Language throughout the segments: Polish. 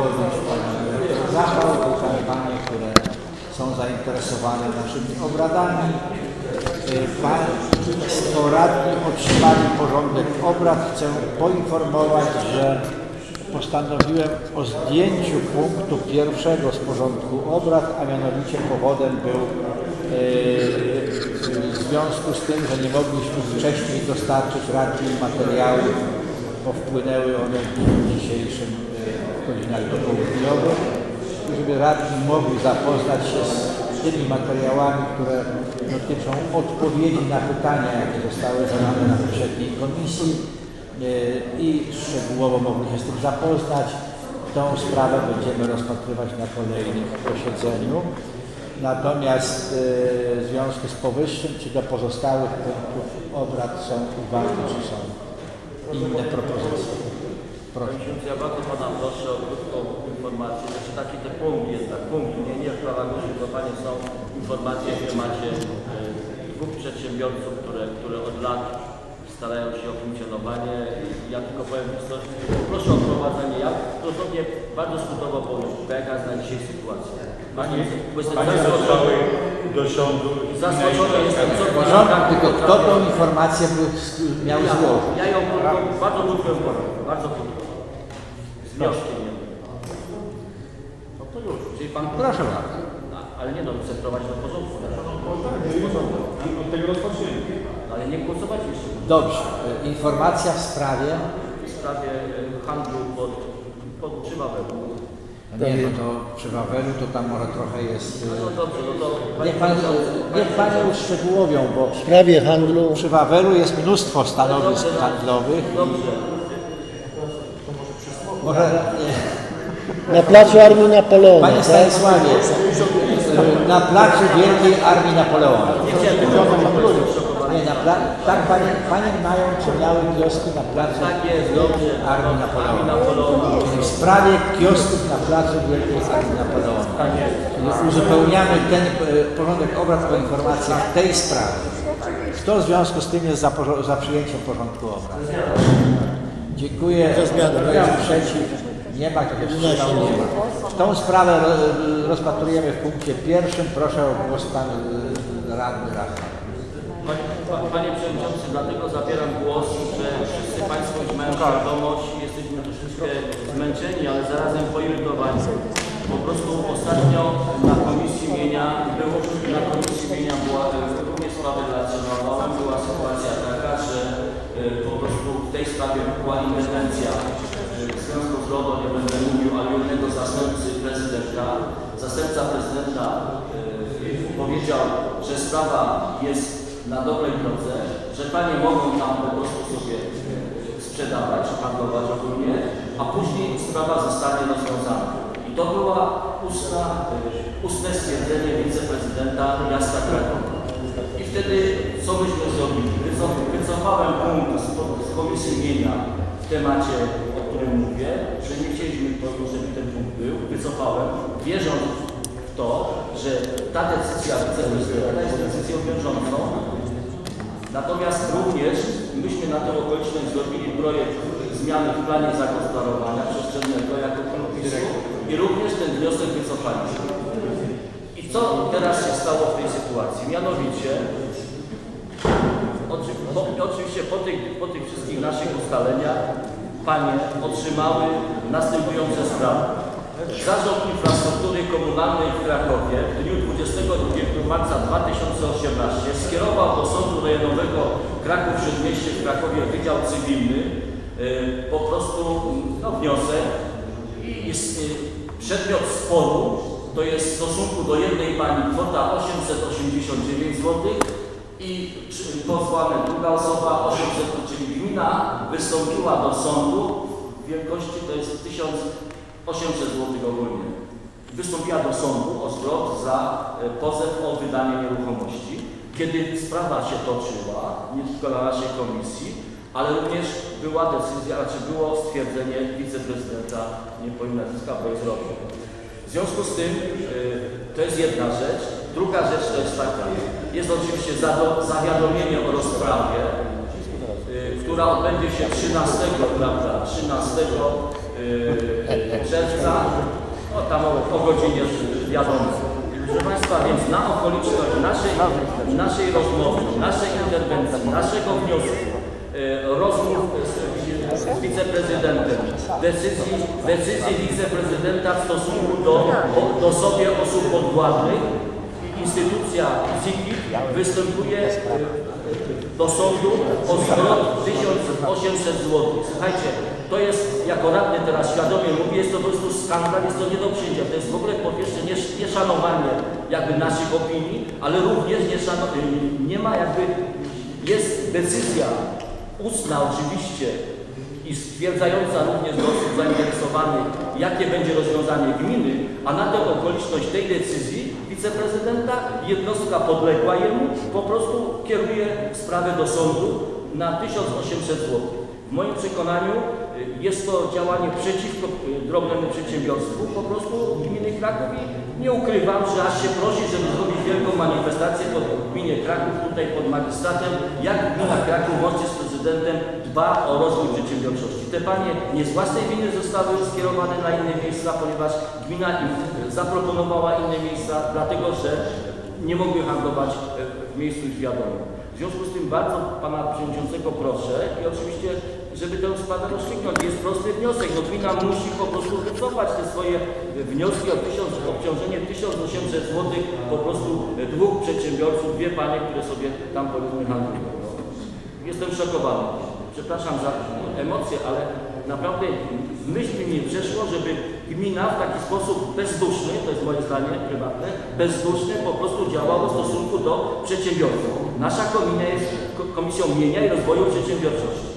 podjąć zapał, panie, które są zainteresowane naszymi obradami. Państwo radni otrzymali porządek obrad. Chcę poinformować, że postanowiłem o zdjęciu punktu pierwszego z porządku obrad, a mianowicie powodem był w związku z tym, że nie mogliśmy wcześniej dostarczyć radni materiałów, bo wpłynęły one w dniu dzisiejszym w godzinach dopołudniowych, żeby radni mogli zapoznać się z tymi materiałami, które dotyczą odpowiedzi na pytania, jakie zostały zadane na poprzedniej komisji i szczegółowo mogli się z tym zapoznać. Tą sprawę będziemy rozpatrywać na kolejnym posiedzeniu. Natomiast w związku z powyższym, czy do pozostałych punktów obrad są uwagi, czy są inne propozycje? Proszę. Ja bardzo Pana proszę o krótką informację, znaczy taki te punkt jest, tak, punkt, nie w prawach użytkowania są informacje w temacie dwóch przedsiębiorców, które od lat starają się o funkcjonowanie. Ja tylko powiem coś, proszę o prowadzenie, ja dosłownie bardzo skrótowo powiem, jaka jest na dzisiaj sytuacja. Pani zostały do sądu. Zasłużone jestem co tylko kto tą informację miał złożyć? Ja ją bardzo krótko powiem, bardzo krótko. Z wnioskiem. No to już. Czyli Pan... Proszę bardzo. Ale nie, no chcę prowadzić do porządku. Od tego rozpoczniemy. Ale nie głosować jeszcze. Dobrze. Informacja w sprawie? W sprawie handlu przy Wawelu. Nie, no to przy Wawelu to tam może trochę jest... No dobrze, no to... Niech Panie uszczegółowią, bo W sprawie handlu przy Wawelu jest mnóstwo stanowisk handlowych. Dobrze. Może... na placu Armii Napoleona. Panie Stanisławie, na placu Wielkiej Armii Napoleona. Nie, tak panie mają, czy miały kioski na placu Wielkiej Armii Napoleona. Czyli w sprawie kiosków na placu Wielkiej Armii Napoleona. Czyli uzupełniamy ten porządek obrad o informację w tej sprawie. Kto w związku z tym jest za przyjęciem porządku obrad? Dziękuję. Kto jest przeciw? Nie ma, kto się wstrzymał, nie ma. Tą sprawę rozpatrujemy w punkcie pierwszym. Proszę o głos Pan Radny Rafał. Panie Przewodniczący, dlatego zabieram głos, że wszyscy Państwo już mają świadomość, jesteśmy troszeczkę zmęczeni, ale zarazem poirytowani. Po prostu ostatnio na Komisji Mienia była również sprawa relacjonowała, była sytuacja taka, że po prostu w tej sprawie była interwencja w związku z RODO, nie będę mówił, ale jednego zastępcy prezydenta. Zastępca prezydenta powiedział, że sprawa jest na dobrej drodze, że panie mogą tam po prostu sobie sprzedawać, handlować ogólnie, a później sprawa zostanie rozwiązana. I to była ustne stwierdzenie wiceprezydenta miasta Krakowa. I wtedy co myśmy zrobili? Wycofałem punkt z Komisji Mienia w temacie, o którym mówię, że nie chcieliśmy, żeby ten punkt był. Wycofałem, wierząc w to, że ta decyzja wiceprezydenta jest decyzją wiążącą. Natomiast również myśmy na tę okoliczność zrobili projekt zmiany w planie zagospodarowania przestrzennego jako kompromisu i również ten wniosek wycofaliśmy. I co teraz się stało w tej sytuacji? Mianowicie, oczywiście po tych wszystkich naszych ustaleniach panie otrzymały następujące sprawy. Zarząd Infrastruktury Komunalnej w Krakowie w dniu 22 marca 2018 skierował do Sądu Rejonowego Kraków-Śródmieście w Krakowie Wydział Cywilny po prostu wniosek i przedmiot sporu to jest w stosunku do jednej pani kwota 889 zł i pozwana druga osoba 800, czyli gmina wystąpiła do sądu w wielkości to jest 1800 zł ogólnie. Wystąpiła do sądu o zwrot za pozew o wydanie nieruchomości. Kiedy sprawa się toczyła, nie tylko na naszej komisji, ale również była decyzja, znaczy było stwierdzenie wiceprezydenta, nie powiem nazwiska, bo jest robił. W związku z tym to jest jedna rzecz. Druga rzecz to jest taka, jest oczywiście zawiadomienie o rozprawie, która odbędzie się 13 czerwca Kamałek o godzinie wiadomo. Proszę Państwa, więc na okoliczność naszej rozmowy, naszej interwencji, naszego wniosku, rozmów z wiceprezydentem, decyzji wiceprezydenta w stosunku do sobie osób podwładnych, instytucja ZIKIT występuje do sądu o zwrot 1800 zł. Słuchajcie, to jest, jako radny teraz świadomie mówię, jest to po prostu skandal, jest to nie do przyjęcia. To jest w ogóle po pierwsze nieszanowanie jakby naszych opinii, ale również nie ma jakby, jest decyzja ustna oczywiście i stwierdzająca również do osób zainteresowanych, jakie będzie rozwiązanie gminy, a na tę okoliczność tej decyzji wiceprezydenta jednostka podległa jemu po prostu kieruje sprawę do sądu na 1800 zł. W moim przekonaniu jest to działanie przeciwko drobnemu przedsiębiorstwu po prostu gminy Kraków i nie ukrywam, że aż się prosi, żeby zrobić wielką manifestację pod gminie Kraków, tutaj pod magistratem, jak gmina Kraków łącznie z prezydentem dba o rozwój przedsiębiorczości. Te panie nie z własnej winy zostały skierowane na inne miejsca, ponieważ gmina im zaproponowała inne miejsca, dlatego że nie mogły handlować w miejscu już wiadomym. W związku z tym bardzo pana przewodniczącego proszę i oczywiście, żeby tę sprawę rozstrzygnąć. Jest prosty wniosek. No gmina musi po prostu wycofać te swoje wnioski o obciążenie 1800 zł po prostu dwóch przedsiębiorców, dwie panie, które sobie tam powiedzmy handlują. No. Jestem szokowany. Przepraszam za emocje, ale naprawdę w myśl mi nie przeszło, żeby gmina w taki sposób bezduszny, to jest moje zdanie prywatne, bezduszny po prostu działała w stosunku do przedsiębiorców. Nasza komisja jest Komisją Mienia i Rozwoju Przedsiębiorczości.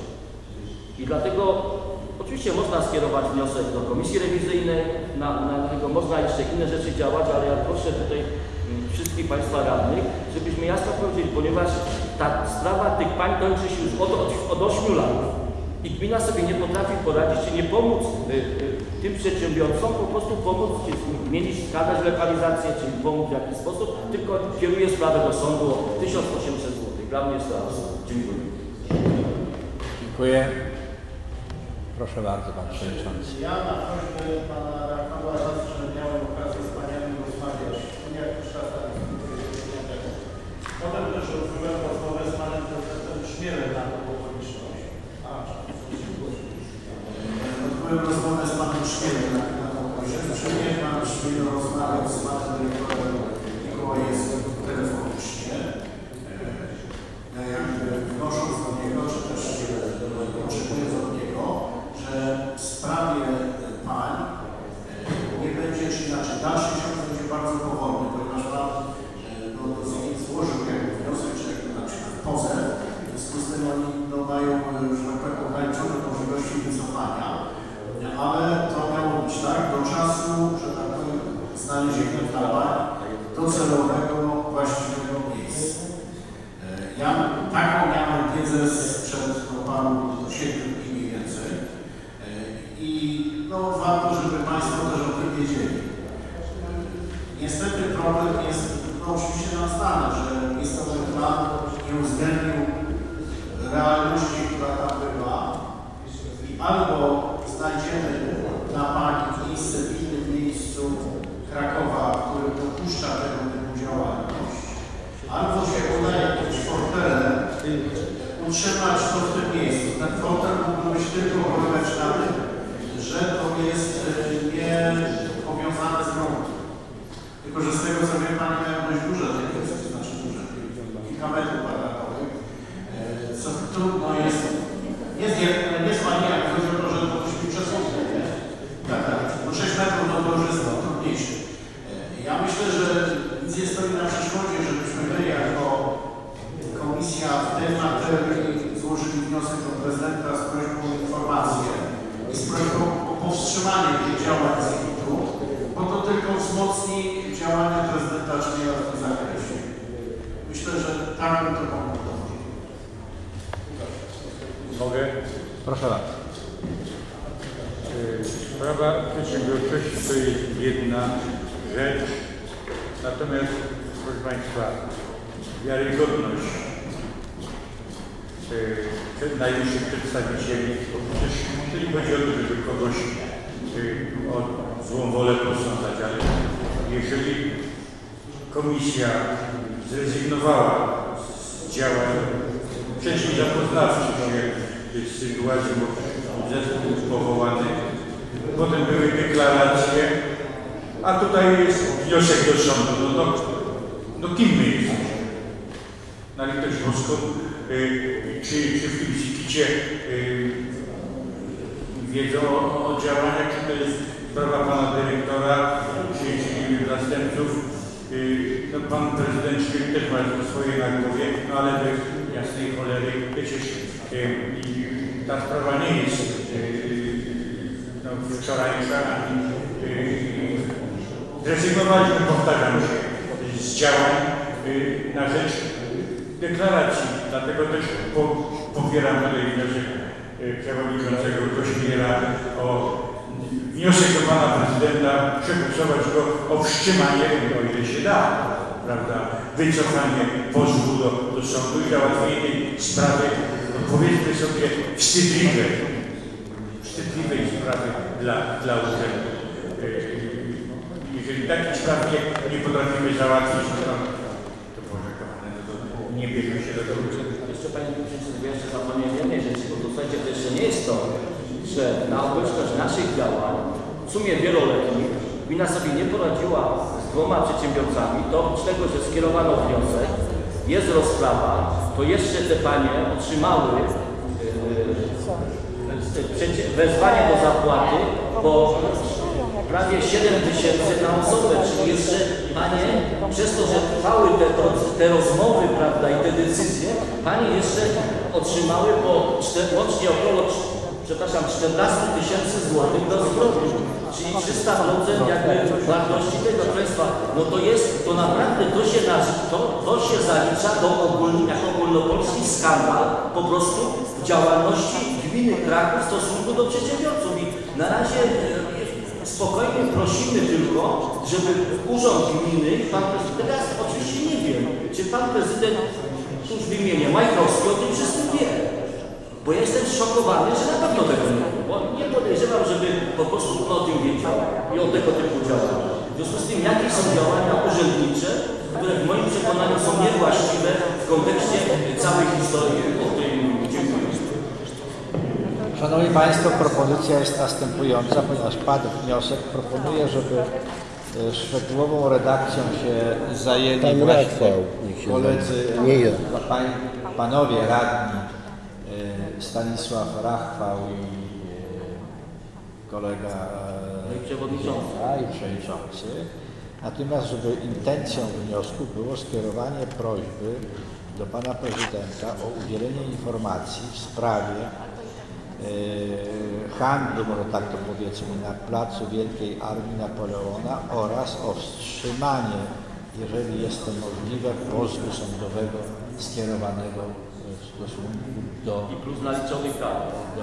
I dlatego oczywiście można skierować wniosek do komisji rewizyjnej, na tego można jeszcze inne rzeczy działać, ale ja proszę tutaj wszystkich Państwa radnych, żebyśmy jasno powiedzieli, ponieważ ta sprawa tych pań kończy się już od 8 lat. I gmina sobie nie potrafi poradzić, czy nie pomóc tym przedsiębiorcom, po prostu pomóc, czy zmienić, wskazać lokalizację, czy pomóc w jakiś sposób, tylko kieruje sprawę do sądu o 1800 zł. Dla mnie jest to absurd. Dziękuję. Dziękuję. Proszę bardzo, Pan Przewodniczący. Ja na prośbę Pana Rafała zawsze miałem okazję z Paniami rozmawiać, jak już raz tak tego. Potem też odbyłem rozmowę z Panem Prezydentem Szmielem na tą okoliczność. Odbyłem rozmowę z Panem Szmielem na tą okoliczność. Przyjemnie Pan Szmiel rozmawiał z Panem Dyrektorem Mikołajewskim telefonicznie. Jakby wnosząc do niego, czy też oczekując od niego, że w sprawie pań nie będzie, czy inaczej, dalszy ciąg będzie bardzo powolny, ponieważ Pan złożył jakby wniosek, czy jakby na przykład pozew, w związku z tym oni mają, że tak powiem, ograniczone możliwości wycofania, ale to miało być tak do czasu, że tak powiem, znalezienia dla pań docelowego, właściwego miejsca. Ja taką miałem wiedzę sprzed paru 7 dni mniej więcej i no, warto, żeby Państwo też o tym wiedzieli. Niestety problem jest oczywiście nam znany, że miejscowy plan nie uwzględnił realności, która tam była i albo znajdziemy dla Pani miejsce w innym miejscu Krakowa, który dopuszcza tego typu działalność, albo się uda jakimś fortelem utrzymać to w tym miejscu. Ten fortel mógł być tylko polegać na tym, że to jest nie powiązane z gruntem. Tylko, że z tego co wiem, Pani mają dość duże te znaczy duże, kilka metrów kwadratowych, co trudno jest, nie z Pani, jak chodzi o to, że to musi być przesłodne, nie? Tak, bo 6 metrów no to już jest trudniejsze. Ja myślę, że nic nie stoi na przeszkodzie, żebyśmy my jako komisja w tej materii złożyli wniosek do prezydenta z prośbą o informację i z prośbą o powstrzymanie tych działań z ZIKIT-u, bo to tylko wzmocni działania prezydenta Czmiela w tym zakresie. Myślę, że tak bym to pomogło. Mogę? Proszę bardzo. Sprawa przedsiębiorczości to jest jedna rzecz, natomiast proszę Państwa, wiarygodność najwyższych przedstawicieli, to nie chodzi o to, żeby kogoś złą wolę posądzać, ale jeżeli komisja zrezygnowała z działań wcześniej zapoznawczych się z sytuacją, bo zespół powołany, potem były deklaracje, a tutaj jest wniosek do sądu. No kim my jesteśmy? Na litość boską, czy w tym Zikicie wiedzą o działaniach, czy to jest sprawa pana dyrektora, czy zastępców. No, pan prezydent Szwyk też ma swoje na głowie, no ale bez jasnej cholery przecież ta sprawa nie jest no, wczorajsza. Zrezygnowaliśmy, powtarzam się, z działań na rzecz deklaracji. Dlatego też popieram tutaj wniosek przewodniczącego Kośmiera o wniosek do pana prezydenta, przegłosować go o wstrzymanie, o ile się da, prawda, wycofanie pozwu do sądu i załatwienie tej sprawy, no powiedzmy sobie, wstydliwej sprawy dla urzędu. Jeżeli takich spraw nie potrafimy załatwić, to Boże kochane, to nie bierzmy się do tego. Jeszcze Panie Przewodniczący, jeszcze zapomniałem jednej rzeczy, bo to słuchajcie, to jeszcze nie jest to, że na obecność naszych działań, w sumie wieloletnich, gmina sobie nie poradziła z 2 przedsiębiorcami, to oprócz tego, że skierowano wniosek, jest rozprawa, to jeszcze te panie otrzymały wezwanie do zapłaty, bo prawie 7 000 na osobę, czyli jeszcze panie, przez to, że trwały te rozmowy, prawda, i te decyzje, panie jeszcze otrzymały po łącznie około, przepraszam, 14 000 złotych do zwrotu, czyli 300% jakby wartości tego państwa. No to jest, to naprawdę to się zalicza do jako ogólnopolski skandal po prostu w działalności gminy Kraków w stosunku do przedsiębiorców. I na razie spokojnie prosimy tylko, żeby urząd gminy, pan prezydent, teraz oczywiście nie wiem, czy pan prezydent, tuż wymienię, Majkowski o tym wszystkim wie. Bo ja jestem szokowany, że na pewno tego nie wiem, bo nie podejrzewam, żeby po prostu o tym wiedział i o tego typu działań. W związku z tym, jakie są działania urzędnicze, które w moim przekonaniu są niewłaściwe w kontekście całej historii o tym. Dziękuję. Szanowni Państwo, propozycja jest następująca, ponieważ padł wniosek, proponuję, żeby szczegółową redakcją się zajęli Pan właśnie Rachwał, koledzy, nie ja. panowie radni Stanisław Rachwał i kolega przewodniczący. Natomiast, żeby intencją wniosku było skierowanie prośby do pana prezydenta o udzielenie informacji w sprawie handlu, może tak to powiedzmy, na placu Wielkiej Armii Napoleona oraz o wstrzymanie, jeżeli jest to możliwe, pozwu sądowego skierowanego w stosunku I plus naliczonych kar.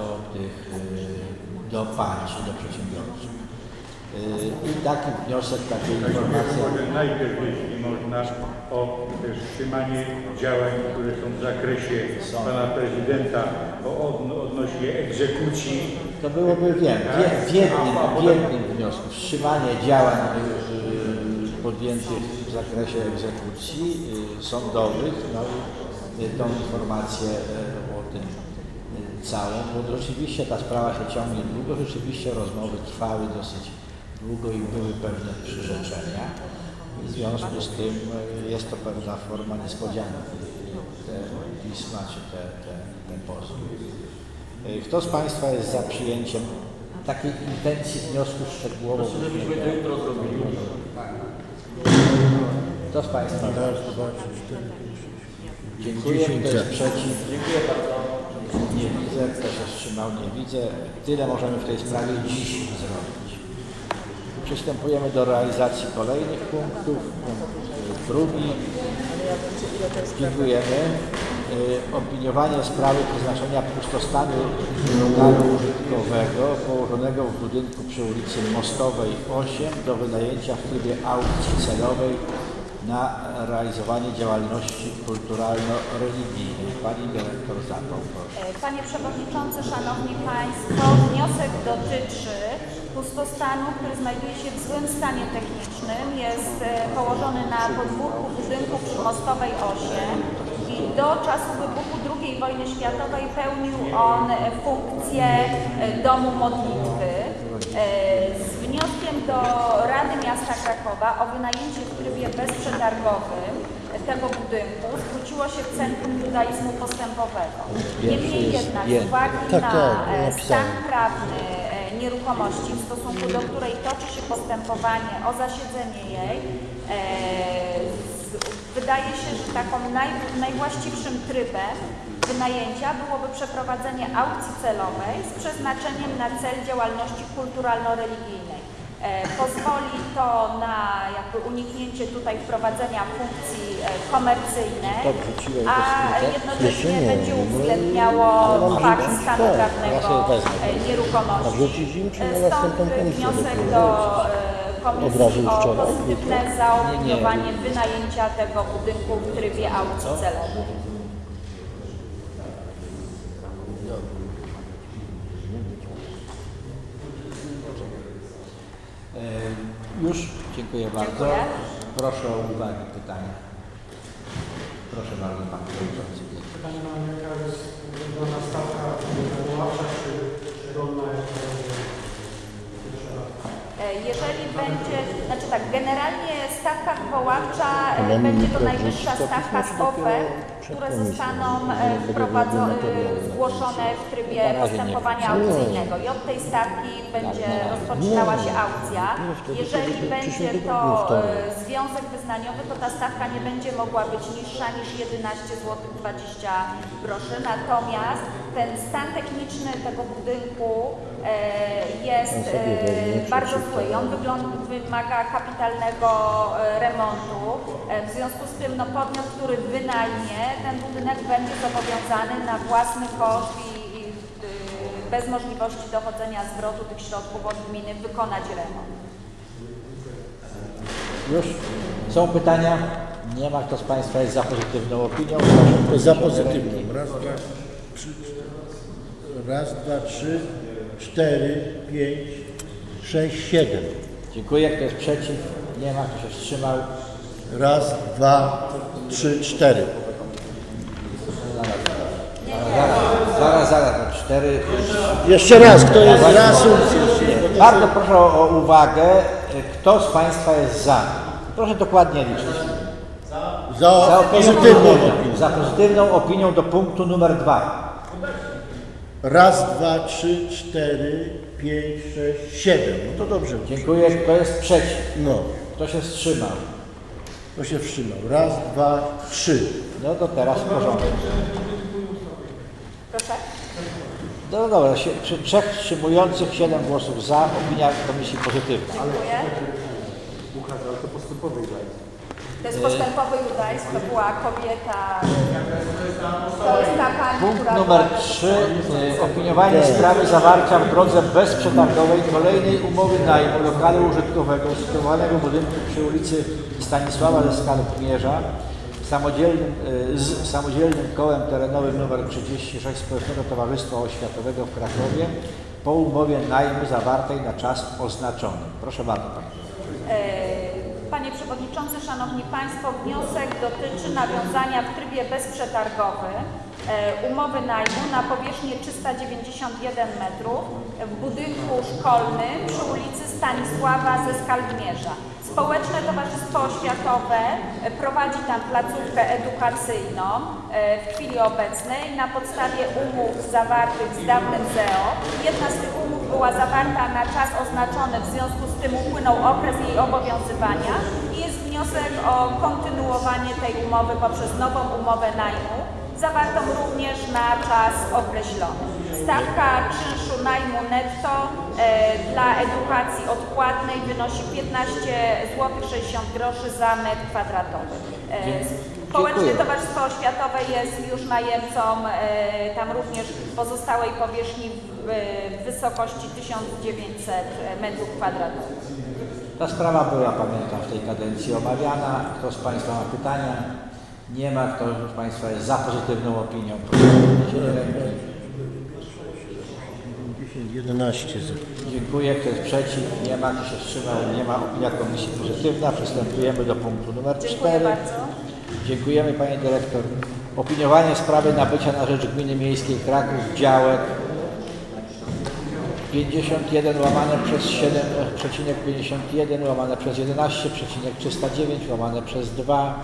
do państw, do przedsiębiorców. I taki wniosek, takie informacje. Może najpierw, jeśli można, o wstrzymanie działań, które są w zakresie pana prezydenta odnośnie egzekucji. To byłoby, w jednym wniosku. Wstrzymanie działań podjętych w zakresie egzekucji sądowych, no i tą informację o tym całą, bo rzeczywiście ta sprawa się ciągnie długo, rzeczywiście rozmowy trwały dosyć długo i były pewne przyrzeczenia. W związku z tym jest to pewna forma niespodzianki, te pisma czy te pozwy. Kto z Państwa jest za przyjęciem takiej intencji wniosku szczegółowo? Proszę, żebyśmy to jutro zrobili. Kto z Państwa? Dziękuję. Kto jest przeciw? Dziękuję bardzo. Nie widzę. Kto się wstrzymał? Nie widzę. Tyle możemy w tej sprawie dziś zrobić. Przystępujemy do realizacji kolejnych punktów. Punkt drugi. Dziękujemy. Opiniowanie sprawy przeznaczenia pustostanu lokalu użytkowego położonego w budynku przy ulicy Mostowej 8 do wynajęcia w trybie aukcji celowej na realizowanie działalności kulturalno-religijnej. Pani dyrektor Zapał, proszę. Panie Przewodniczący, Szanowni Państwo, wniosek dotyczy pustostanu, który znajduje się w złym stanie technicznym. Jest położony na podwórku budynku przy Mostowej 8 i do czasu wybuchu II wojny światowej pełnił on funkcję domu modlitwy. Z wnioskiem do Rady Miasta Krakowa o wynajęcie w trybie bezprzetargowym tego budynku zwróciło się w Centrum Judaizmu Postępowego. Niemniej jednak z uwagi na stan prawny nieruchomości, w stosunku do której toczy się postępowanie o zasiedzenie jej, wydaje się, że taką najwłaściwszym trybem wynajęcia byłoby przeprowadzenie aukcji celowej z przeznaczeniem na cel działalności kulturalno-religijnej. Pozwoli to na jakby uniknięcie tutaj wprowadzenia funkcji komercyjnej, a jednocześnie będzie uwzględniało fakt stanu prawnego nieruchomości. Stąd wniosek do Komisji o pozytywne zaopiniowanie wynajęcia tego budynku w trybie aukcji celowej. Już? Dziękuję bardzo. Dziękuję. Proszę o uwagi, pytania. Proszę bardzo, Pan Przewodniczący. Pytanie mam, jaka jest wybrana stawka wywoławcza, czy rolna, jeżeli będzie, znaczy tak, generalnie stawka wywoławcza będzie to najwyższa stawka z ofert, które zostaną zgłoszone w trybie postępowania aukcyjnego i od tej stawki będzie rozpoczynała się aukcja. Jeżeli będzie to związek wyznaniowy, to ta stawka nie będzie mogła być niższa niż 11 zł 20 groszy, natomiast ten stan techniczny tego budynku jest bardzo zły i on wymaga kapitalnego remontu. W związku z tym podmiot, który wynajmie ten budynek, będzie zobowiązany na własny koszt i bez możliwości dochodzenia zwrotu tych środków od gminy wykonać remont. Już? Są pytania? Nie ma. Kto z Państwa jest za pozytywną opinią? Za pozytywną. Raz, dwa, trzy, 4, 5, 6, 7. Dziękuję. Kto jest przeciw? Nie ma. Kto się wstrzymał? Raz, dwa, 3, 4. Zaraz. 4. Jeszcze raz, kto jest za reasumpcję? Bardzo proszę o uwagę. Kto z Państwa jest za? Proszę dokładnie liczyć. Za pozytywną opinią. Za pozytywną opinią do punktu numer 2. Raz, dwa, 3, 4, 5, 6, 7. No to dobrze. Dziękuję. Kto jest przeciw? No, Kto się wstrzymał? to się wstrzymał. Raz, dwa, 3. No to teraz w porządku. Proszę? No dobra, przy 3 wstrzymujących, 7 głosów za, opinia komisji pozytywna. Dziękuję. ale to postępowy To jest postępowy judaizm, to była kobieta, to jest ta pani, Punkt która numer była... 3. Opiniowanie sprawy zawarcia w drodze bezprzetargowej kolejnej umowy najmu lokalu użytkowego sytuowanego w budynku przy ulicy Stanisława ze Skalpmierza z samodzielnym kołem terenowym nr 36 Społecznego Towarzystwa Oświatowego w Krakowie po umowie najmu zawartej na czas oznaczony. Proszę bardzo Pani. Panie Przewodniczący, Szanowni Państwo, wniosek dotyczy nawiązania w trybie bezprzetargowym umowy najmu na powierzchnię 391 metrów w budynku szkolnym przy ulicy Stanisława ze Skalpmierza. Społeczne Towarzystwo Oświatowe prowadzi tam placówkę edukacyjną w chwili obecnej na podstawie umów zawartych z dawnym ZEO. Jedna z tych umów była zawarta na czas oznaczony, w związku z tym upłynął okres jej obowiązywania i jest wniosek o kontynuowanie tej umowy poprzez nową umowę najmu, zawartą również na czas określony. Stawka czynszu najmu netto dla edukacji odpłatnej wynosi 15 zł 60 groszy za metr kwadratowy. Społeczne Towarzystwo Oświatowe jest już najemcą tam również pozostałej powierzchni w wysokości 1900 metrów kwadratowych. Ta sprawa była, pamiętam, w tej kadencji omawiana. Kto z Państwa ma pytania? Nie ma. Kto z Państwa jest za pozytywną opinią? Proszę o podniesienie ręki. 11 za. Dziękuję. Kto jest przeciw? Nie ma. Kto się wstrzymał? Nie ma. Opinia komisji pozytywna. Przystępujemy do punktu numer 4. Dziękuję bardzo. Dziękujemy Pani Dyrektor. Opiniowanie sprawy nabycia na rzecz Gminy Miejskiej Kraków działek 51 łamane przez 7,51 łamane przez 11,309 łamane przez 2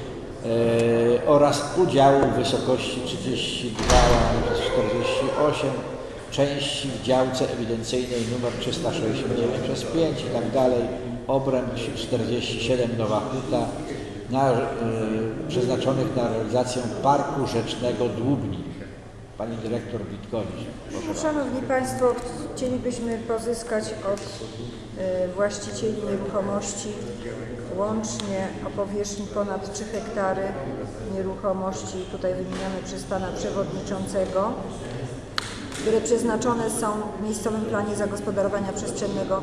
oraz udziału w wysokości 32 łamane przez 48 części w działce ewidencyjnej nr 369 przez 5 i tak dalej, obręb 47 Nowa Huta przeznaczonych na realizację Parku Rzecznego Dłubnik. Pani Dyrektor Witkowicz. Proszę. Szanowni Państwo, chcielibyśmy pozyskać od właścicieli nieruchomości łącznie o powierzchni ponad 3 hektary nieruchomości, tutaj wymienione przez Pana Przewodniczącego, które przeznaczone są w miejscowym planie zagospodarowania przestrzennego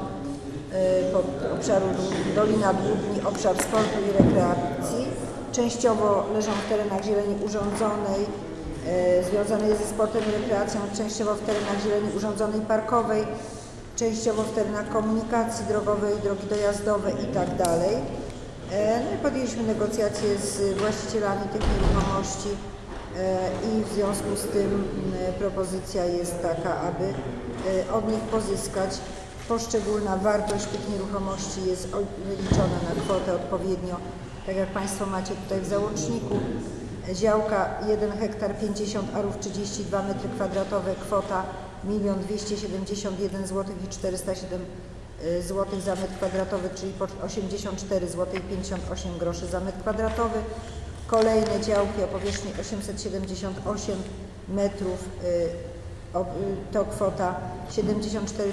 obszaru Dolina Dłubni, obszar sportu i rekreacji. Częściowo leżą w terenach zieleni urządzonej, związanej ze sportem i rekreacją, częściowo w terenach zieleni urządzonej parkowej, częściowo w terenach komunikacji drogowej, drogi dojazdowe i tak dalej. No i podjęliśmy negocjacje z właścicielami tych nieruchomości i w związku z tym propozycja jest taka, aby od nich pozyskać. Poszczególna wartość tych nieruchomości jest wyliczona na kwotę odpowiednio, tak jak Państwo macie tutaj w załączniku. Działka 1 hektar 50 arów 32 m2, kwota 1 271 zł i 407 zł za metr kwadratowy, czyli 84 zł i 58 groszy za metr kwadratowy. Kolejne działki o powierzchni 878 metrów to kwota 74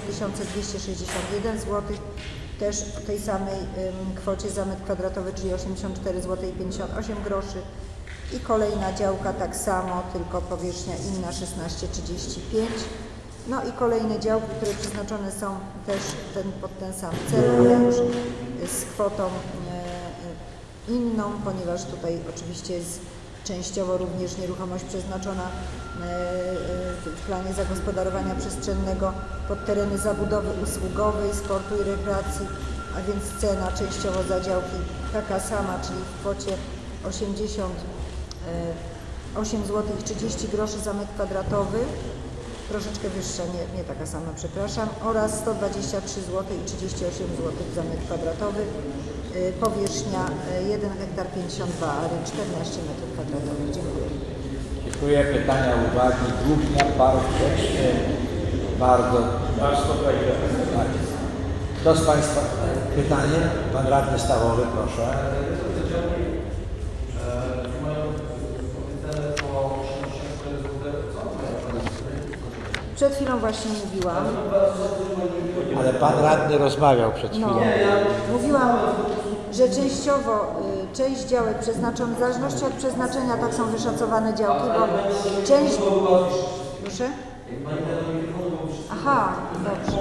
261 zł, też w tej samej kwocie za metr kwadratowy, czyli 84 zł i 58 groszy. I kolejna działka tak samo, tylko powierzchnia inna 16,35. No i kolejne działki, które przeznaczone są też pod ten sam cel, ale już z kwotą inną, ponieważ tutaj oczywiście jest częściowo również nieruchomość przeznaczona w planie zagospodarowania przestrzennego pod tereny zabudowy usługowej, sportu i rekreacji, a więc cena częściowo za działki taka sama, czyli w kwocie 88 zł 30 groszy za metr kwadratowy, troszeczkę wyższa, nie taka sama, przepraszam, oraz 123 zł i 38 zł za metr kwadratowy, powierzchnia 1 hektar 52 ary, 14 m2. Dziękuję. Dziękuję. Pytania, uwagi. Dłubnia, park rzeczny. Bardzo. Tak. Kto z Państwa? Pytanie? Pan Radny Stawowy, proszę. Przed chwilą właśnie mówiłam. Ale Pan Radny rozmawiał przed chwilą. No, mówiłam, że częściowo część działek przeznaczona, w zależności od przeznaczenia, tak są wyszacowane działki, bo część... Proszę? Aha, dobrze.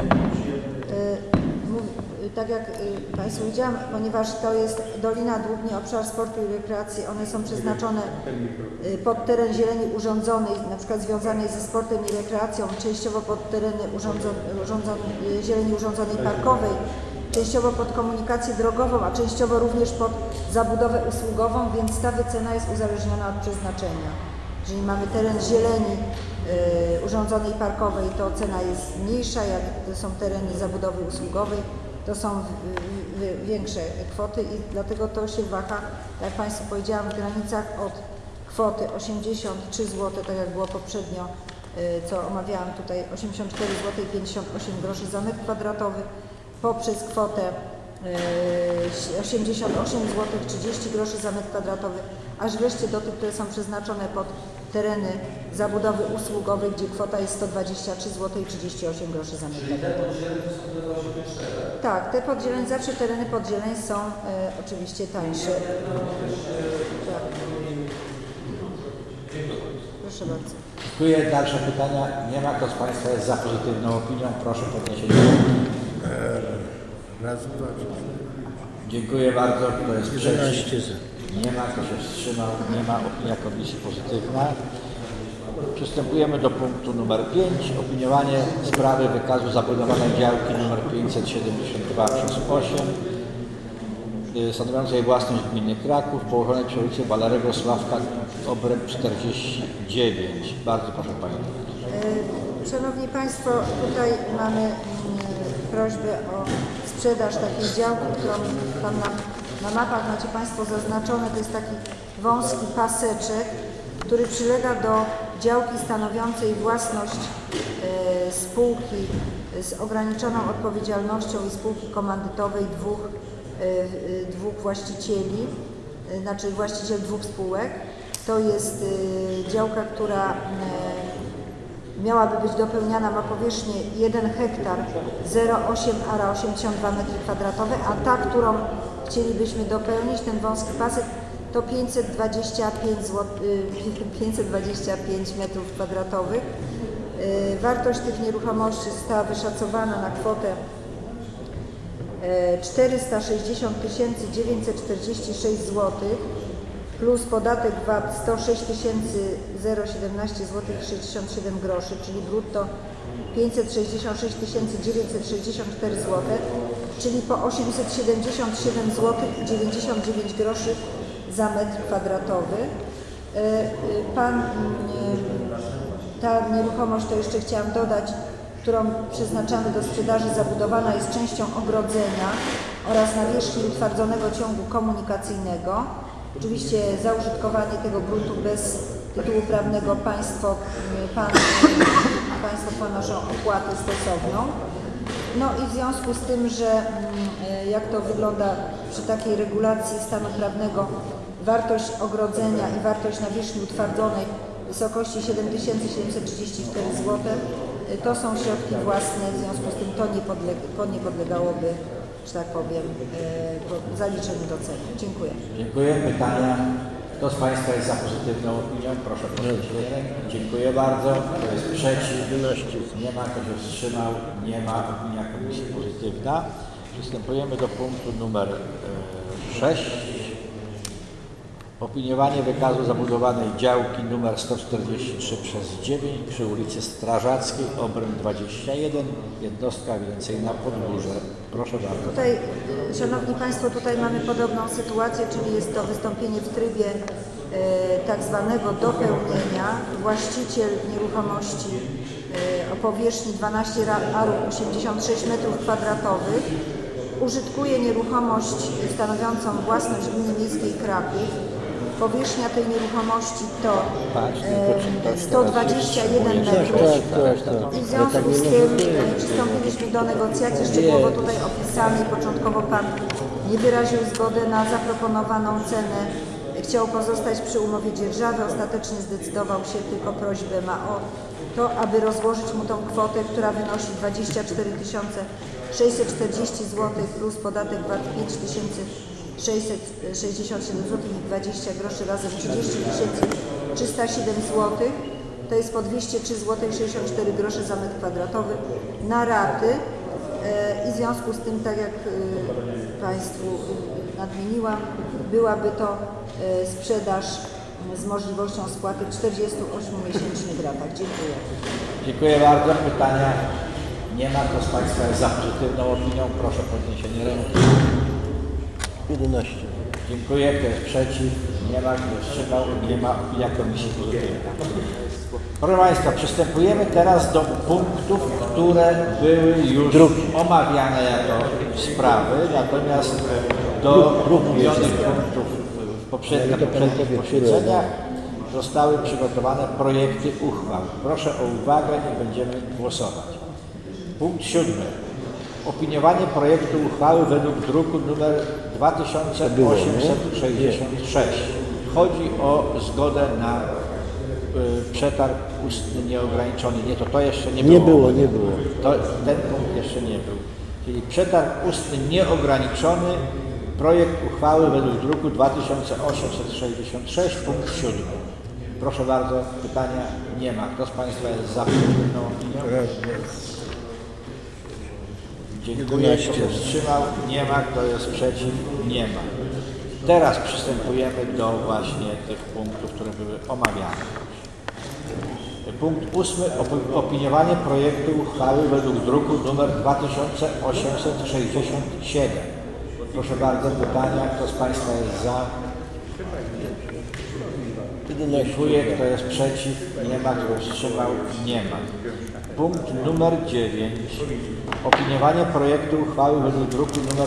Tak jak Państwu powiedziałam, ponieważ to jest Dolina Dłubni, obszar sportu i rekreacji, one są przeznaczone pod teren zieleni urządzonej, na przykład związanej ze sportem i rekreacją, częściowo pod tereny zieleni urządzonej parkowej, częściowo pod komunikację drogową, a częściowo również pod zabudowę usługową, więc ta wycena jest uzależniona od przeznaczenia. Jeżeli mamy teren zieleni urządzonej parkowej, to cena jest mniejsza, jak to są tereny zabudowy usługowej, to są większe kwoty i dlatego to się waha, tak jak Państwu powiedziałam, w granicach od kwoty 83 zł, tak jak było poprzednio, co omawiałam tutaj, 84 zł i 58 groszy za metr kwadratowy, poprzez kwotę 88 zł 30 groszy za metr kwadratowy, aż wreszcie do tych, które są przeznaczone pod tereny zabudowy usługowej, gdzie kwota jest 123 zł i 38 groszy za metr kwadratowy. Tak, te podzieleń, zawsze tereny podzieleń są oczywiście tańsze. Tak. Proszę bardzo. Dziękuję. Dalsze pytania nie ma. Kto z Państwa jest za pozytywną opinią? Proszę podniesienie ręki. Raz, dwa, trzy. Dziękuję bardzo. Kto jest 11 przeciw? za. Nie ma. Kto się wstrzymał? Nie ma. Opinia komisji pozytywna. Przystępujemy do punktu numer 5. Opiniowanie sprawy wykazu zabudowanej działki numer 572 przez 8 stanowiącej własność gminy Kraków położonej przy ulicy Walerego Sławka obręb 49. Bardzo proszę Pani. Szanowni Państwo, tutaj mamy prośbę o sprzedaż takiej działki, którą tam na mapach macie Państwo zaznaczone. To jest taki wąski paseczek, który przylega do działki stanowiącej własność spółki z ograniczoną odpowiedzialnością i spółki komandytowej dwóch właścicieli, znaczy właściciel dwóch spółek. To jest działka, która miałaby być dopełniana, ma powierzchnię 1 hektar 0,8 ara 82 m2, a ta, którą chcielibyśmy dopełnić, ten wąski pasek, to 525 m2. Wartość tych nieruchomości została wyszacowana na kwotę 460 946 zł plus podatek VAT 106 017 zł 67 groszy, czyli brutto 566 964 zł, czyli po 877 zł 99 groszy za metr kwadratowy. Ta nieruchomość, to jeszcze chciałam dodać, którą przeznaczamy do sprzedaży, zabudowana jest częścią ogrodzenia oraz nawierzchni utwardzonego ciągu komunikacyjnego. Oczywiście za użytkowanie tego gruntu bez tytułu prawnego państwo ponoszą opłatę stosowną. No i w związku z tym, że jak to wygląda przy takiej regulacji stanu prawnego, wartość ogrodzenia i wartość nawierzchni utwardzonej w wysokości 7734 zł to są środki własne, w związku z tym to nie podlegałoby, że tak powiem, zaliczeniu do ceny. Dziękuję. Dziękuję. Pytania? Kto z Państwa jest za pozytywną opinią? Proszę podnieść rękę. Dziękuję bardzo. Kto jest przeciw? Nie ma. Kto się wstrzymał? Nie ma. Opinia komisji pozytywna. Przystępujemy do punktu numer 6. Opiniowanie wykazu zabudowanej działki numer 143 przez 9 przy ulicy Strażackiej, obręb 21, jednostka ewidencyjna Podgórze. Proszę bardzo. Tutaj, Szanowni Państwo, tutaj mamy podobną sytuację, czyli jest to wystąpienie w trybie tak zwanego dopełnienia. Właściciel nieruchomości o powierzchni 12 arów 86 m2 użytkuje nieruchomość stanowiącą własność gminy miejskiej Kraków. Powierzchnia tej nieruchomości to 121 metrów i w związku z tym przystąpiliśmy do negocjacji szczegółowo tutaj opisanej. Początkowo Pan nie wyraził zgody na zaproponowaną cenę, chciał pozostać przy umowie dzierżawy, ostatecznie zdecydował się, tylko prośbę ma o to, aby rozłożyć mu tą kwotę, która wynosi 24 640 zł plus podatek VAT 5667 zł i 20 groszy, razem 30 307 zł. To jest po 203 zł 64 grosze za metr kwadratowy na raty i w związku z tym, tak jak Państwu nadmieniłam, byłaby to sprzedaż z możliwością spłaty w 48-miesięcznych ratach. Dziękuję. Dziękuję bardzo. Pytania? Nie ma. Kto z Państwa jest za pozytywną opinią? Proszę o podniesienie ręki. 11. Dziękuję. Kto jest przeciw? Nie ma. Kto wstrzymał? Nie ma. Opinia komisji pozytywna. Proszę Państwa, przystępujemy teraz do punktów, które były już omawiane jako sprawy, natomiast do omówionych punktów w poprzednich posiedzeniach zostały przygotowane projekty uchwał. Proszę o uwagę i będziemy głosować. Punkt 7. Opiniowanie projektu uchwały według druku nr 2866. Chodzi o zgodę na przetarg ustny nieograniczony. Nie, to jeszcze nie było. Nie było. Ten punkt jeszcze nie był. Czyli przetarg ustny nieograniczony, projekt uchwały według druku 2866, punkt 7. Proszę bardzo, pytania nie ma. Kto z Państwa jest za pozytywną opinią? Dziękuję. Kto się wstrzymał? Nie ma. Kto jest przeciw? Nie ma. Teraz przystępujemy do właśnie tych punktów, które były omawiane. Punkt 8. Opiniowanie projektu uchwały według druku nr 2867. Proszę bardzo, pytania. Kto z Państwa jest za? Dziękuję. Kto jest przeciw? Nie ma. Kto się wstrzymał? Nie ma. Punkt numer 9. Opiniowanie projektu uchwały według druku nr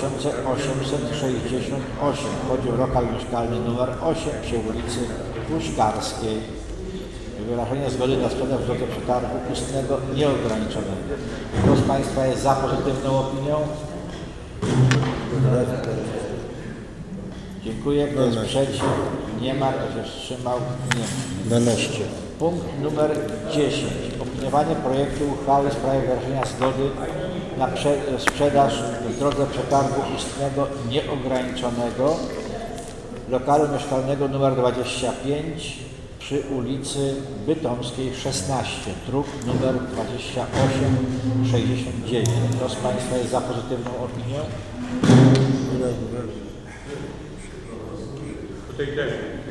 2868. Chodzi o lokal mieszkalny numer 8 przy ulicy Puszkarskiej. Wyrażenie zgody na sprzedaż w drodze przetargu ustnego nieograniczonego. Kto z Państwa jest za pozytywną opinią? Dziękuję. Kto jest przeciw? Nie ma. Kto się wstrzymał? Nie ma. 12. Punkt numer 10. Opiniowanie projektu uchwały w sprawie wyrażenia zgody na sprzedaż w drodze przetargu ustnego nieograniczonego lokalu mieszkalnego nr 25 przy ulicy Bytomskiej 16, druk nr 2869. Kto z Państwa jest za pozytywną opinią? Tutaj też.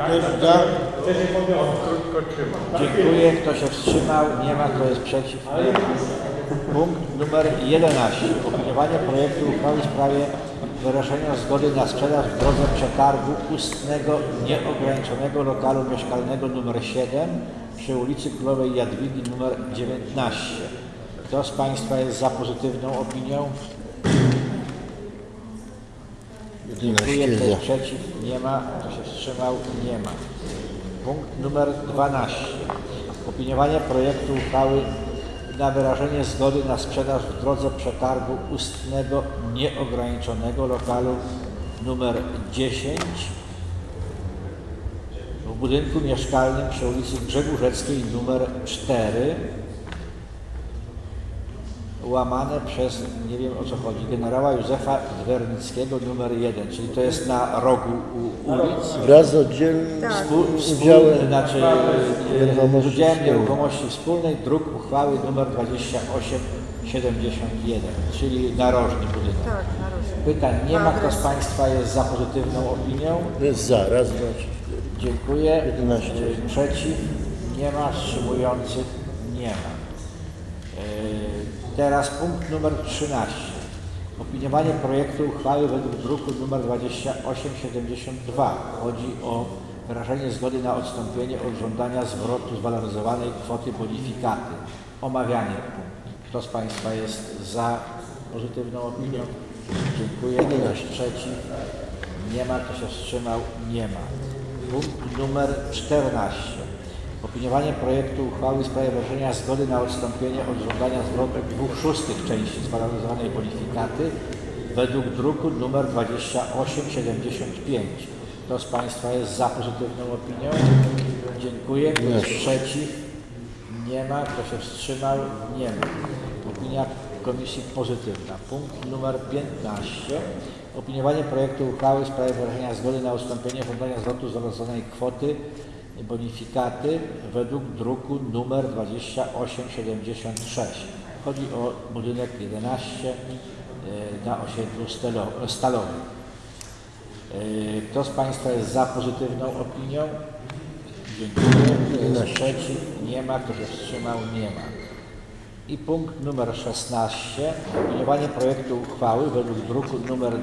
Krótko trzyma. Dziękuję. Kto się wstrzymał? Nie ma. Kto jest przeciw? Nie ma. Punkt numer 11. Opiniowanie projektu uchwały w sprawie wyrażenia zgody na sprzedaż w drodze przetargu ustnego nieograniczonego lokalu mieszkalnego nr 7 przy ulicy Królowej Jadwigi nr 19. Kto z Państwa jest za pozytywną opinią? Dziękuję. Kto jest przeciw? Nie ma. Kto się wstrzymał? Nie ma. Punkt numer 12. Opiniowanie projektu uchwały na wyrażenie zgody na sprzedaż w drodze przetargu ustnego nieograniczonego lokalu numer 10 w budynku mieszkalnym przy ulicy Grzegórzeckiej numer 4 łamane przez, nie wiem o co chodzi, generała Józefa Dwernickiego numer 1, czyli to jest na rogu ulic. Wraz z oddzielnym udziałem z udziałem nieruchomości wspólnej, druk uchwały nr 2871, czyli narożny budynek. Tak, narożny. Pytań nie ma. Kto z Państwa jest za pozytywną opinią? jest za. Raz, dwa, trzy. Dziękuję. 11. Przeciw? Nie ma. Wstrzymujących? Nie ma. Teraz punkt numer 13. Opiniowanie projektu uchwały według druku nr 2872. Chodzi o wyrażenie zgody na odstąpienie od żądania zwrotu zwaloryzowanej kwoty bonifikaty. Omawianie punktu. Kto z Państwa jest za pozytywną opinią? Dziękuję. Kto jest przeciw? Nie ma. Kto się wstrzymał? Nie ma. Punkt numer 14. Opiniowanie projektu uchwały w sprawie wyrażenia zgody na odstąpienie od żądania zwrotu 2/6 części zwaloryzowanej bonifikaty według druku nr 2875. Kto z Państwa jest za pozytywną opinią? Dziękuję. Kto jest przeciw? Nie ma. Kto się wstrzymał? Nie ma. Opinia Komisji pozytywna. Punkt numer 15. Opiniowanie projektu uchwały w sprawie wyrażenia zgody na odstąpienie żądania zwrotu zwaloryzowanej kwoty bonifikaty według druku nr 2876. Chodzi o budynek 11 na osiedlu Stalowym. Kto z Państwa jest za pozytywną opinią? Dziękuję. Kto jest przeciw? Nie ma. Kto się wstrzymał? Nie ma. I punkt numer 16. Opiniowanie projektu uchwały według druku nr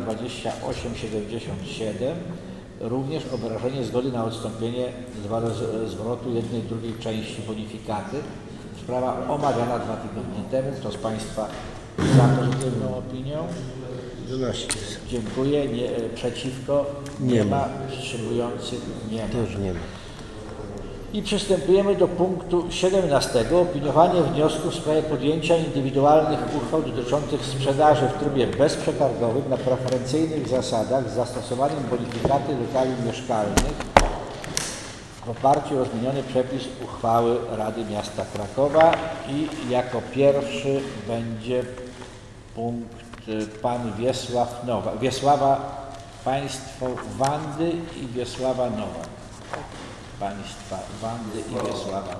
2877 również o wyrażenie zgody na odstąpienie zwrotu 1/2 części bonifikaty. Sprawa omawiana 2 tygodnie temu. Kto z Państwa za pozytywną opinią? 12. Dziękuję. Przeciwko? Nie ma. Wstrzymujących? Nie ma. Też nie ma. I przystępujemy do punktu 17. Opiniowanie wniosku w sprawie podjęcia indywidualnych uchwał dotyczących sprzedaży w trybie bezprzetargowym na preferencyjnych zasadach z zastosowaniem bonifikaty lokali mieszkalnych w oparciu o zmieniony przepis uchwały Rady Miasta Krakowa. I jako pierwszy będzie punkt pan Wiesława, Państwo Wandy i Wiesława Nowak. Państwa Wandy i Wiesława.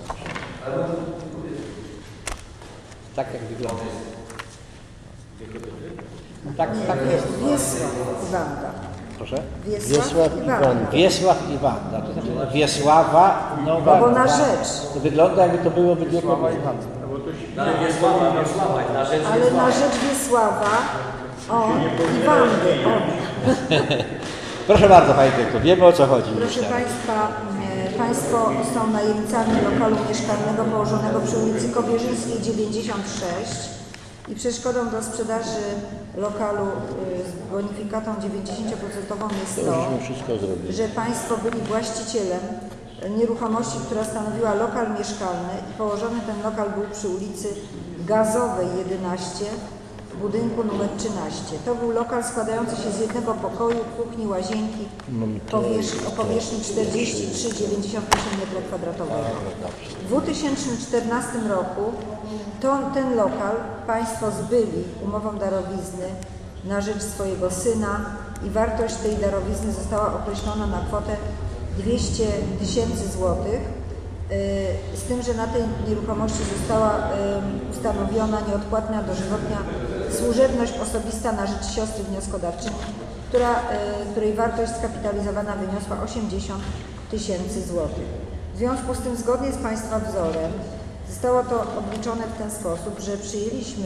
Tak jak wygląda. Tak jest. Wiesław, Wanda. Proszę? Wiesław i Wanda. Wiesław i Wanda. To znaczy Wiesława, no Wanda. Bo na rzecz. To wygląda, jakby to byłoby dwie kobiety. Ale Wiesława, na rzecz Ale Wiesława. na rzecz Wiesława i Wandy. Proszę bardzo, Panie Dyrektor, wiemy o co chodzi. Proszę Państwa, Państwo są najemcami lokalu mieszkalnego położonego przy ulicy Kobierzyńskiej 96 i przeszkodą do sprzedaży lokalu z bonifikatą 90% jest to, że Państwo byli właścicielem nieruchomości, która stanowiła lokal mieszkalny i położony ten lokal był przy ulicy Gazowej 11 w budynku numer 13. To był lokal składający się z jednego pokoju, kuchni, łazienki o powierzchni 43,98 m². W 2014 roku ten lokal Państwo zbyli umową darowizny na rzecz swojego syna i wartość tej darowizny została określona na kwotę 200 000 złotych, z tym, że na tej nieruchomości została ustanowiona nieodpłatna dożywotnia służebność osobista na rzecz siostry wnioskodawczyni, której wartość skapitalizowana wyniosła 80 000 złotych. W związku z tym, zgodnie z Państwa wzorem, zostało to obliczone w ten sposób, że przyjęliśmy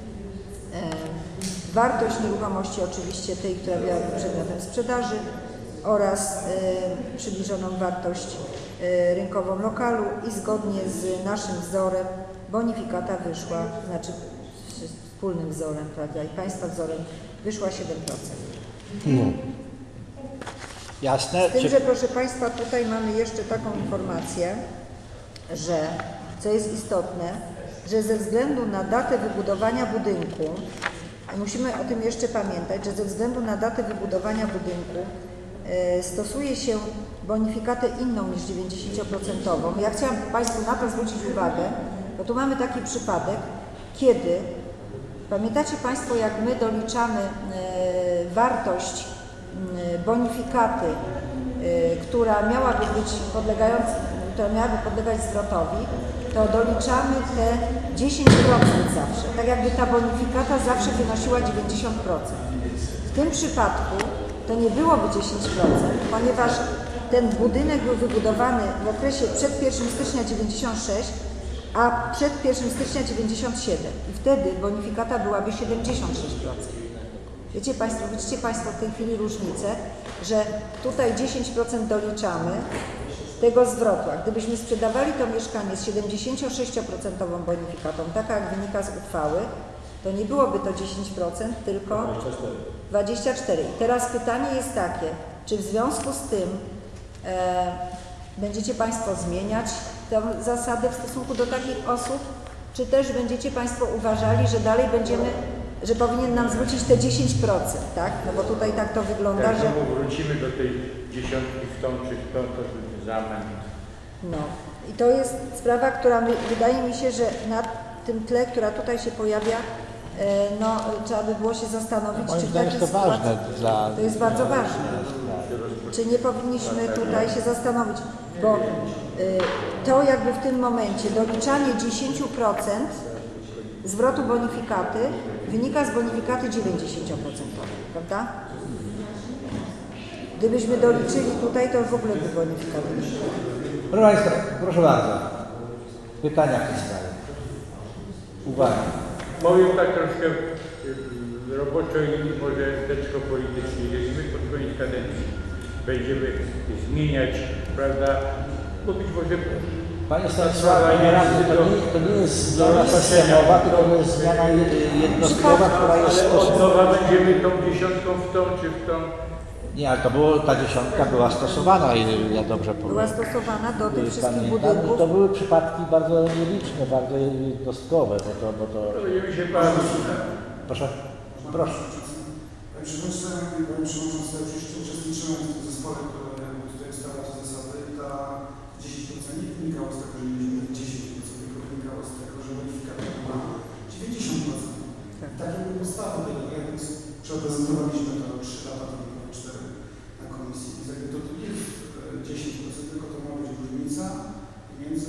wartość nieruchomości, oczywiście tej, która była przedmiotem sprzedaży, oraz przybliżoną wartość rynkową lokalu i zgodnie z naszym wzorem bonifikata wyszła, znaczy wspólnym wzorem, prawda, i Państwa wzorem wyszła 7%. Jasne. Z tym, że proszę Państwa, tutaj mamy jeszcze taką informację, że, co jest istotne, że ze względu na datę wybudowania budynku, musimy o tym jeszcze pamiętać, że ze względu na datę wybudowania budynku stosuje się bonifikatę inną niż 90%. Ja chciałam Państwu na to zwrócić uwagę, bo tu mamy taki przypadek, kiedy, pamiętacie Państwo, jak my doliczamy wartość bonifikaty, która miałaby podlegać zwrotowi, to doliczamy te 10% zawsze, tak jakby ta bonifikata zawsze wynosiła 90%. W tym przypadku to nie byłoby 10%, ponieważ ten budynek był wybudowany w okresie przed 1 stycznia 96, a przed 1 stycznia 97 i wtedy bonifikata byłaby 76%. Widzicie Państwo w tej chwili różnicę, że tutaj 10% doliczamy tego zwrotu, a gdybyśmy sprzedawali to mieszkanie z 76% bonifikatą, taka jak wynika z uchwały, to nie byłoby to 10%, tylko 24%. I teraz pytanie jest takie, czy w związku z tym będziecie Państwo zmieniać tę zasadę w stosunku do takich osób, czy też będziecie Państwo uważali, że dalej że powinien nam zwrócić te 10%, tak? No bo tutaj tak to wygląda, tak, że... wrócimy do tej dziesiątki w tą czy w tą, to będzie zamęt. No i to jest sprawa, która wydaje mi się, że na tym tle, która tutaj się pojawia, no trzeba by było się zastanowić, czy w takiej sytuacji... To jest bardzo ważne. Czy nie powinniśmy tutaj się zastanowić, bo to jakby w tym momencie doliczanie 10% zwrotu bonifikaty wynika z bonifikaty 90%, prawda? Gdybyśmy doliczyli tutaj, to w ogóle by bonifikaty nie było. Proszę Państwa, proszę bardzo. Pytania w tej sprawie. Uwaga. Powiem tak troszkę roboczo i może teczko politycznie. Jeżeli my pod koniec kadencji będziemy zmieniać, prawda, bo być może... Panie Stanisławie, to nie jest zmiana systemowa, tylko to jest zmiana jednostkowa, która jest stosowana. Od nowa będziemy tą dziesiątką w tą czy w tą... Nie, ale ta dziesiątka była stosowana, ja dobrze powiem. Była stosowana do tych wszystkich budynków. To były przypadki bardzo nieliczne, bardzo jednostkowe, bo to... Proszę. Proszę. Panie Przewodniczący, ja już uczestniczyłem w tym zespole, który tutaj ustala te zasady i ta 10% nie wynikało z tego, że mieliśmy 10%, tylko wynikało z tego, że modyfikator ma 90%. Takie były podstawy tego, jak więc przeprezentowaliśmy to 3 lata temu, 4 na komisji. Więc jakby to nie jest 10%, tylko to ma być różnica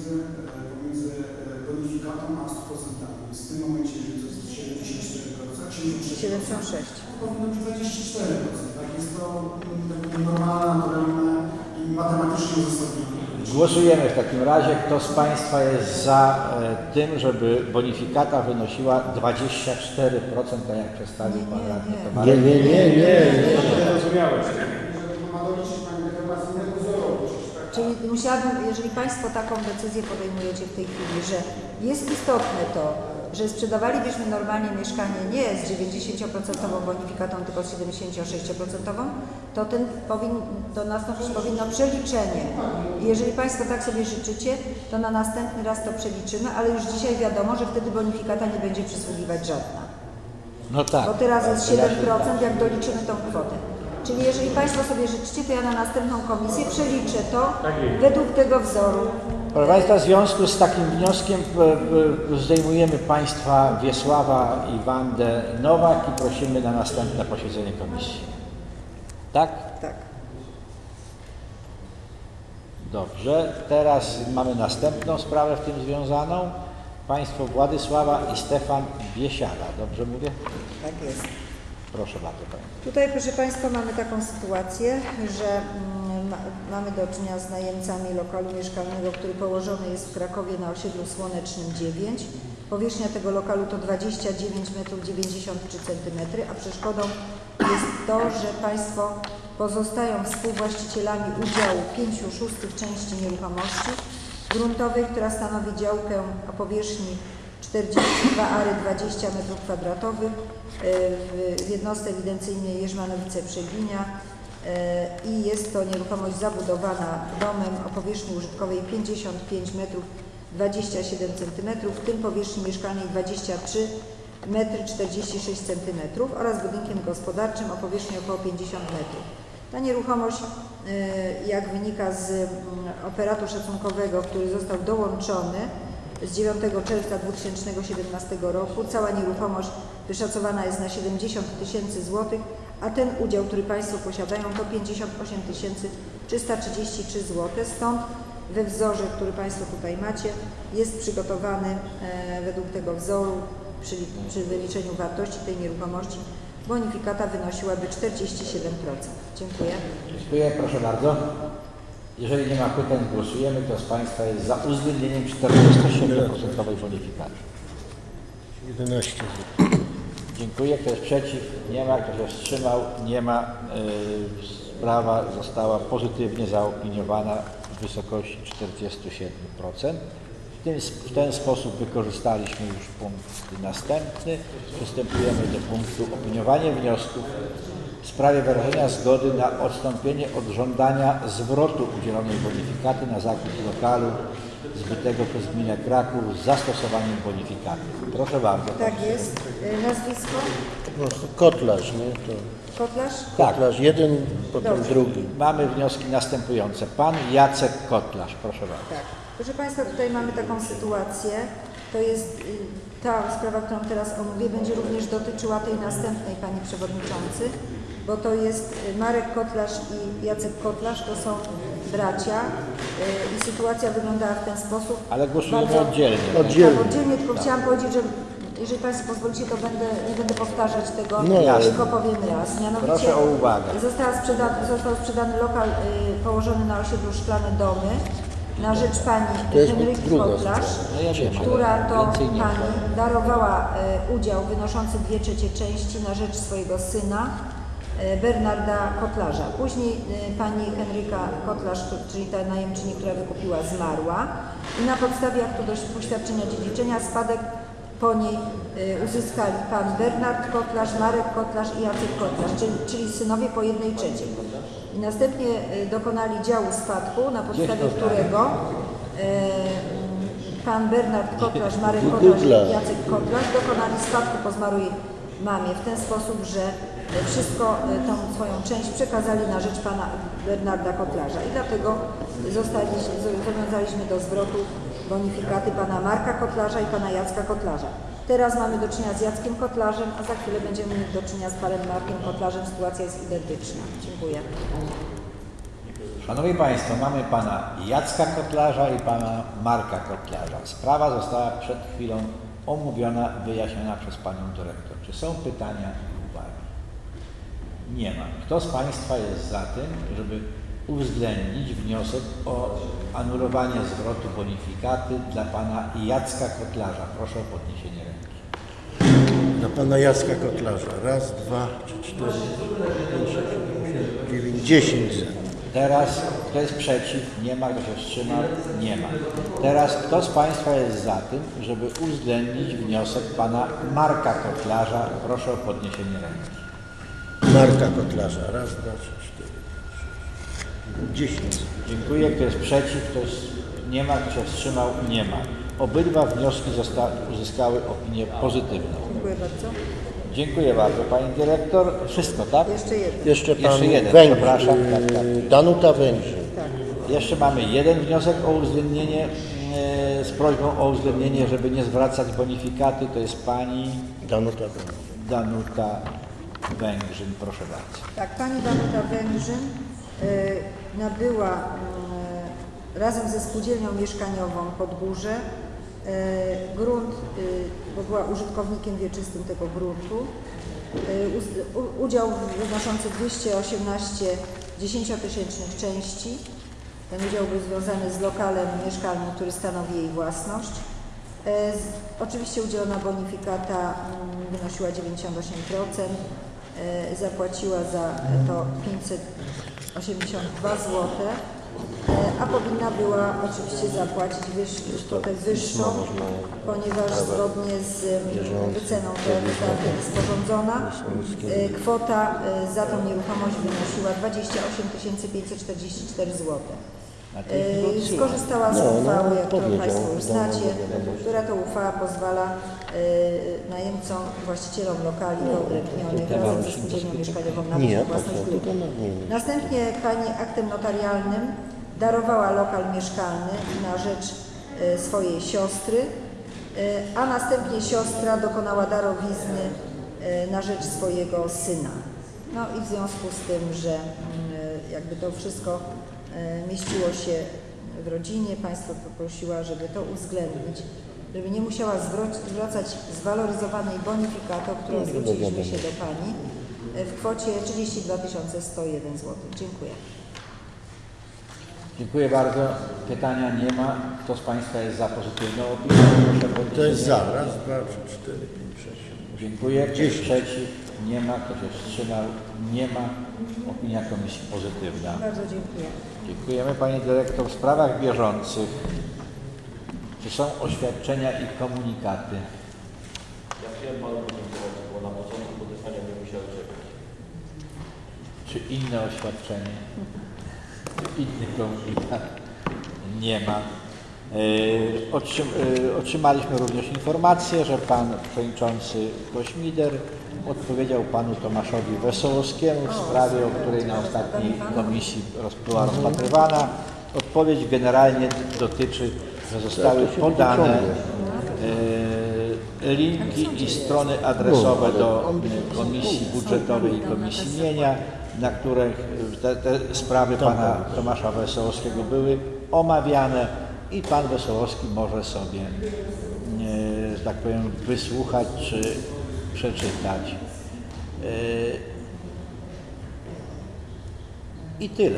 pomiędzy bonifikatą a 100%. Więc w tym momencie, jeżeli to jest 74%, 76. Powinno być 24%. Tak jest to normalne, naturalne i matematycznie uzasadnione. Głosujemy w takim razie. Kto z Państwa jest za tym, żeby bonifikata wynosiła 24%, tak jak przedstawił Pan Radny Tomarek? Nie. Zrozumiałeś. Czyli musiałabym, jeżeli Państwo taką decyzję podejmujecie w tej chwili, że jest istotne to, że sprzedawalibyśmy normalnie mieszkanie nie z 90% bonifikatą, tylko z 76%, to nastąpić powinno przeliczenie. I jeżeli Państwo tak sobie życzycie, to na następny raz to przeliczymy, ale już dzisiaj wiadomo, że wtedy bonifikata nie będzie przysługiwać żadna. No tak. Bo teraz jest 7%, jak doliczymy tą kwotę. Czyli jeżeli Państwo sobie życzycie, to ja na następną komisję przeliczę to według tego wzoru. Proszę Państwa, w związku z takim wnioskiem zdejmujemy Państwa Wiesława i Wandę Nowak i prosimy na następne posiedzenie komisji. Tak? Tak. Dobrze. Teraz mamy następną sprawę w tym związaną. Państwo Władysława i Stefan Biesiada. Dobrze mówię? Tak jest. Proszę bardzo Pani. Tutaj, proszę Państwa, mamy taką sytuację, że mamy do czynienia z najemcami lokalu mieszkalnego, który położony jest w Krakowie na osiedlu Słonecznym 9. Powierzchnia tego lokalu to 29 m 93 cm, a przeszkodą jest to, że Państwo pozostają współwłaścicielami udziału 5/6 części nieruchomości gruntowej, która stanowi działkę o powierzchni 42 ary 20 m2 w jednostce ewidencyjnej Jerzmanowice-Przeginia i jest to nieruchomość zabudowana domem o powierzchni użytkowej 55 m 27 cm, w tym powierzchni mieszkalnej 23 m 46 cm oraz budynkiem gospodarczym o powierzchni około 50 m. Ta nieruchomość, jak wynika z operatu szacunkowego, który został dołączony z 9 czerwca 2017 roku, cała nieruchomość wyszacowana jest na 70 000 złotych, a ten udział, który Państwo posiadają, to 58 333 zł. Stąd we wzorze, który Państwo tutaj macie, jest przygotowany według tego wzoru przy wyliczeniu wartości tej nieruchomości bonifikata wynosiłaby 47%. Dziękuję. Dziękuję. Proszę bardzo. Jeżeli nie ma pytań, głosujemy. Kto z Państwa jest za uwzględnieniem 47% bonifikaty? 11. Dziękuję. Kto jest przeciw? Nie ma. Kto się wstrzymał? Nie ma. Sprawa została pozytywnie zaopiniowana w wysokości 47%. W ten sposób wykorzystaliśmy już punkt następny. Przystępujemy do punktu opiniowanie wniosków w sprawie wyrażenia zgody na odstąpienie od żądania zwrotu udzielonej bonifikaty na zakup lokalu zbytego przez gminę Kraków z zastosowaniem bonifikaty. Proszę bardzo. Tak jest. Nazwisko? Po prostu Kotlarz, nie? To Kotlarz? Tak. Kotlarz jeden, potem Dobrze. drugi. Mamy wnioski następujące. Pan Jacek Kotlarz, proszę bardzo. Tak. Proszę Państwa, tutaj mamy taką sytuację. To jest ta sprawa, którą teraz omówię, będzie również dotyczyła tej następnej, Panie Przewodniczący, bo to jest Marek Kotlarz i Jacek Kotlarz, to są bracia i sytuacja wyglądała w ten sposób. Ale głosujemy bardzo oddzielnie. Tak, oddzielnie, tylko chciałam powiedzieć, że jeżeli Państwo pozwolicie, to nie będę powtarzać tego, tylko powiem raz. Mianowicie proszę o uwagę. Został sprzedany lokal położony na osiedlu Szklane Domy na rzecz pani Henryki Kotlarz, która to pani darowała udział wynoszący 2/3 części na rzecz swojego syna Bernarda Kotlarza. Później pani Henryka Kotlarz, czyli ta najemczyni, która wykupiła, zmarła i na podstawie aktu poświadczenia dziedziczenia spadek po niej uzyskali pan Bernard Kotlarz, Marek Kotlarz i Jacek Kotlarz, czyli synowie po 1/3. I następnie dokonali działu spadku, na podstawie którego pan Bernard Kotlarz, Marek Kotlarz i Jacek Kotlarz dokonali spadku po zmarłej mamie w ten sposób, że wszystko tą swoją część przekazali na rzecz pana Bernarda Kotlarza i dlatego zobowiązaliśmy do zwrotu bonifikaty pana Marka Kotlarza i pana Jacka Kotlarza. Teraz mamy do czynienia z Jackiem Kotlarzem, a za chwilę będziemy mieli do czynienia z panem Markiem Kotlarzem. Sytuacja jest identyczna. Dziękuję. Szanowni Państwo, mamy pana Jacka Kotlarza i pana Marka Kotlarza. Sprawa została przed chwilą omówiona, wyjaśniona przez Panią Dyrektor. Czy są pytania i uwagi? Nie ma. Kto z Państwa jest za tym, żeby uwzględnić wniosek o anulowanie zwrotu bonifikaty dla Pana Jacka Kotlarza? Proszę o podniesienie ręki. Dla pana Jacka Kotlarza. Raz, dwa, trzy, cztery, pięć, sześć, siedem, 9, 10. Teraz kto jest przeciw? Nie ma. Kto się wstrzymał? Nie ma. Teraz kto z Państwa jest za tym, żeby uwzględnić wniosek Pana Marka Kotlarza? Proszę o podniesienie ręki. Marka Kotlarza. Raz, dwa, trzy, cztery, pięć, 10. Dziękuję. Kto jest przeciw? Nie ma. Kto się wstrzymał? Nie ma. Obydwa wnioski uzyskały opinię pozytywną. Dziękuję bardzo. Dziękuję bardzo Pani Dyrektor. Wszystko, tak? Jeszcze jeden. Jeszcze pan Jeszcze jeden, Węgrzyn. przepraszam. Tak. Danuta Węgrzyn. Jeszcze mamy jeden wniosek o uwzględnienie z prośbą o uwzględnienie, żeby nie zwracać bonifikaty. To jest Pani Danuta Węgrzyn. Danuta Węgrzyn. Proszę bardzo. Tak, pani Danuta Węgrzyn nabyła razem ze spółdzielnią mieszkaniową Podgórze grunt, bo była użytkownikiem wieczystym tego gruntu. Udział wynoszący 218 10-tysięcznych części. Ten udział był związany z lokalem mieszkalnym, który stanowi jej własność. Oczywiście udzielona bonifikata wynosiła 98%. Zapłaciła za to 582 zł, a powinna była oczywiście zapłacić kwotę wyższą, ponieważ zgodnie z wyceną, która została sporządzona, kwota za tą nieruchomość wynosiła 28 544 zł. Skorzystała z uchwały, jak to Państwo już znacie, która to uchwała pozwala najemcom, właścicielom lokali wyodrębnionych razem ze spółdzielnią mieszkaniową na własność gruntu. Następnie pani aktem notarialnym darowała lokal mieszkalny na rzecz swojej siostry, a następnie siostra dokonała darowizny na rzecz swojego syna. No i w związku z tym, że jakby to wszystko mieściło się w rodzinie, państwo poprosiła, żeby to uwzględnić, żeby nie musiała zwracać zwaloryzowanej bonifikaty, o którą zwróciliśmy się do pani, w kwocie 32 101 zł. Dziękuję. Dziękuję bardzo. Pytania nie ma. Kto z Państwa jest za pozytywną opinią? Proszę To jest za. Raz, dwa, trzy, cztery, pięć, sześć. Dziękuję. Kto jest przeciw? Nie ma. Kto się wstrzymał? Nie ma. Opinia Komisji pozytywna. Bardzo dziękuję. Dziękujemy Pani Dyrektor. W sprawach bieżących czy są oświadczenia i komunikaty? Ja chciałem Panu podziękować, bo na początku podeszania nie musiał czekać. Czy inne oświadczenie? Czy inny komunikat? Nie ma. Otrzymaliśmy również informację, że Pan Przewodniczący Kośmider odpowiedział Panu Tomaszowi Wesołowskiemu w sprawie, o której na ostatniej komisji była rozpatrywana. Odpowiedź generalnie dotyczy, że zostały podane linki i strony adresowe do Komisji Budżetowej i Komisji Mienia, na których te sprawy Pana Tomasza Wesołowskiego były omawiane i Pan Wesołowski może sobie, że tak powiem, wysłuchać czy przeczytać. I tyle.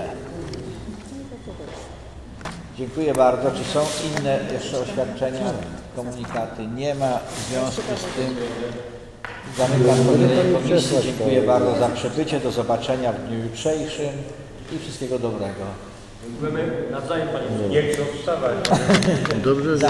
Dziękuję bardzo. Czy są inne jeszcze oświadczenia, komunikaty? Nie ma. W związku z tym zamykam posiedzenie komisji. Dziękuję bardzo za przybycie. Do zobaczenia w dniu jutrzejszym i wszystkiego dobrego. Dziękujemy nawzajem Panie. Nie chcą wstawać. Dobrze, że